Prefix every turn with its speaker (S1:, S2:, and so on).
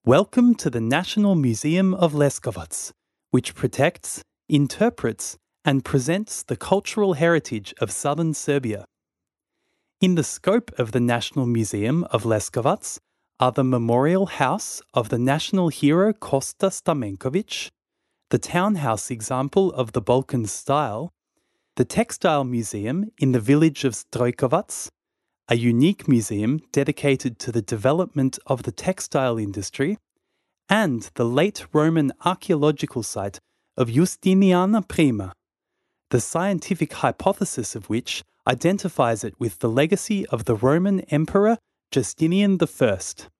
S1: Welcome to the National Museum of Leskovac, which protects, interprets, and presents the cultural heritage of southern Serbia. In the scope of the National Museum of Leskovac are the Memorial House of the national hero Kosta Stamenkovic, the townhouse example of the Balkan style, the Textile Museum in the village of Strojkovac, a unique museum dedicated to the development of the textile industry, and the late Roman archaeological site of Justiniana Prima, the scientific hypothesis of which identifies it with the legacy of the Roman Emperor Justinian I.